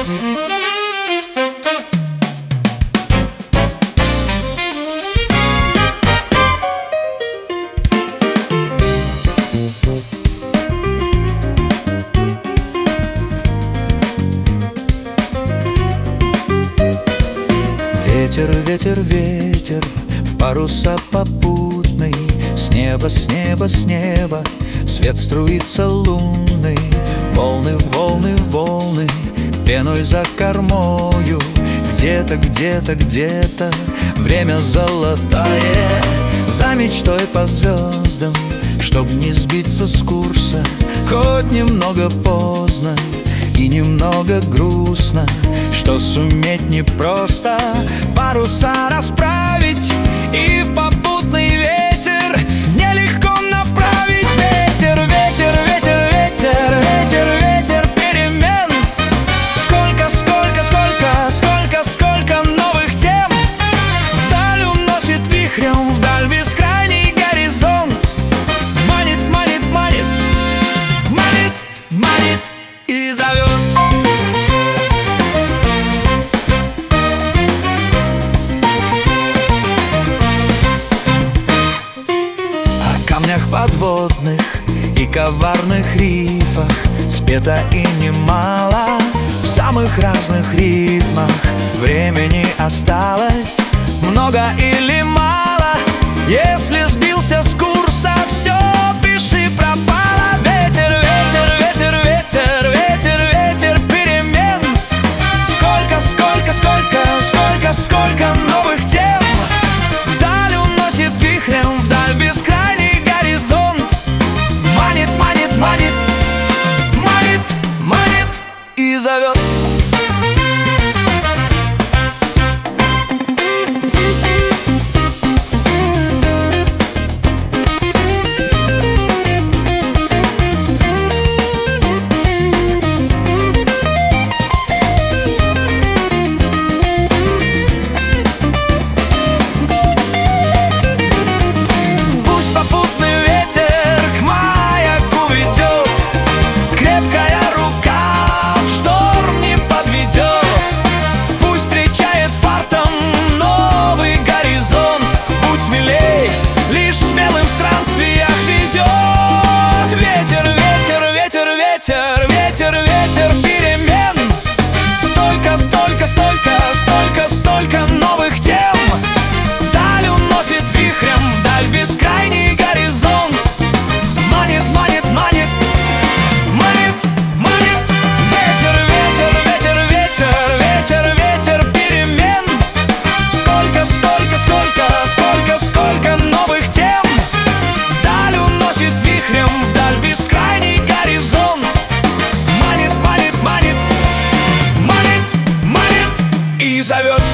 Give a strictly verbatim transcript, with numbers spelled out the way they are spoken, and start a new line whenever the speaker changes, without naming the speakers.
Ветер, ветер, ветер в паруса попутный, с неба, с неба, с неба свет струится лунный. Волны, волны, волны пеной за кормою. Где-то, где-то, где-то время золотое. За мечтой по звездам, чтоб не сбиться с курса. Хоть немного поздно и немного грустно, что суметь непросто паруса расправить, и в попутный ветер нелегко направить. Ветер, ветер, ветер, ветер, ветер, ветер перемен. Сколько, сколько, сколько, сколько, сколько новых тем вдаль уносит вихрем, вдаль бескрайний горизонт. Манит, манит, манит, манит, манит и зовет. Камнях подводных и коварных рифах спето и немало в самых разных ритмах. Времени осталось много или мало. Если сбился с курса, все, пиши пропало. Ветер, ветер, ветер, ветер, ветер, ветер перемен. Сколько, сколько, сколько, сколько, сколько новых тем вдаль уносит вихрем, вдаль бескрайний горизонт. Манит, манит, манит, манит, манит и зовет. Ветер, ветер, ветер перемен. Столько, столько, столько, столько, столько новых тем вдаль уносит вихрем, вдаль бескрайний горизонт. Манит, манит, манит, манит, манит. Ветер, ветер, ветер, ветер, ветер, ветер перемен. Сколько, сколько, сколько, сколько, сколько новых тем вдаль уносит вихрем, вдаль бескрайний горизонт. Манит, манит, манит, манит, манит и зовет.